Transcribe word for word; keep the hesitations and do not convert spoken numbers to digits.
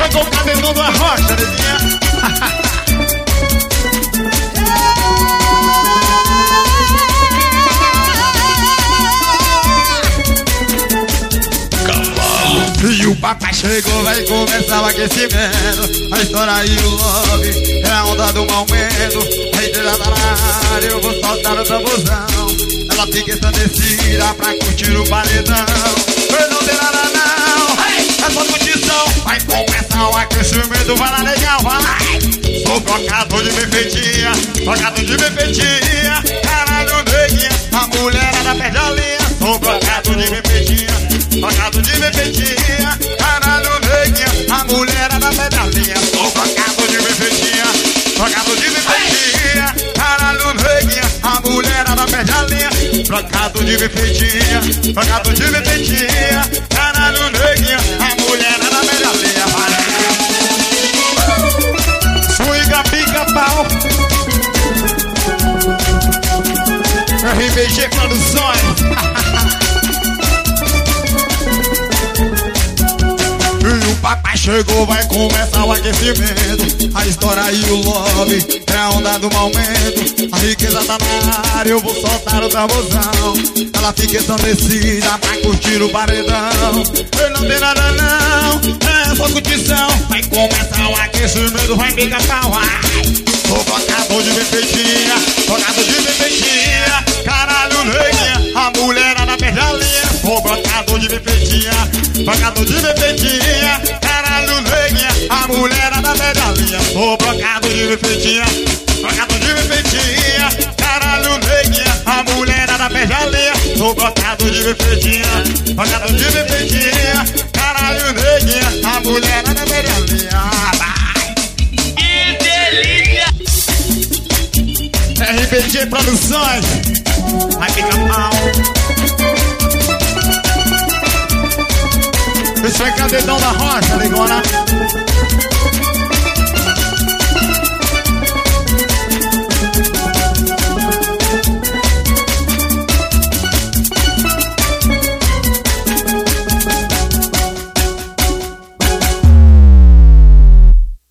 Jogou o cabelão da rocha, neguinha. E o papai chegou, vai começar o aquecimento. A história e o love é a onda do momento. A estrela tá na área, eu vou soltar o tamborzão. Ela fica ensandecida pra curtir o paredão. Eu não tem nada não, é só condição. Vai começar o aquecimento, vai lá legal, vai. Sou trocador de bem feitinha, trocador de bem feitinha. Caralho, neguinha, a mulherada perde a linha. Sou trocador de bem feitinha, trocado de bem feitinha. Caralho, neguinha, a mulherada perde a linha. Sou trocado de bem feitinha, trocado de bem feitinha. Caralho, neguinha, a mulherada perde a linha. Trocado de bem feitinha, trocado de bem feitinha. Caralho, neguinha, a mulherada perde a linha. Swinga, pica, pau. R B G Produções. E o papai chegou, vai começar o aquecimento. A história e o love é a onda do momento. A riqueza tá na área, eu vou soltar o tamborzão. Ela fica ensandecida pra curtir o paredão. Eu não tem nada não, é só curtição. Vai começar o aquecimento, vai picar pau, vai. Sou trocador de bem feitinha, trocador de bem feitinha. Caralho, neguinha, a mulherada perde a linha. Sou trocador de bem feitinha, trocador de bem feitinha. Caralho, neguinha, a mulherada perde a linha. Sou trocador de bem feitinha, trocador de bem feitinha. Caralho, neguinha, a mulherada perde a linha. Sou trocador de bem feitinha, trocador de bem feitinha. Caralho, neguinha, a mulherada perde a linha. R B G Produções. Vai ficar mal. Isso é cadedão da rocha, ligona.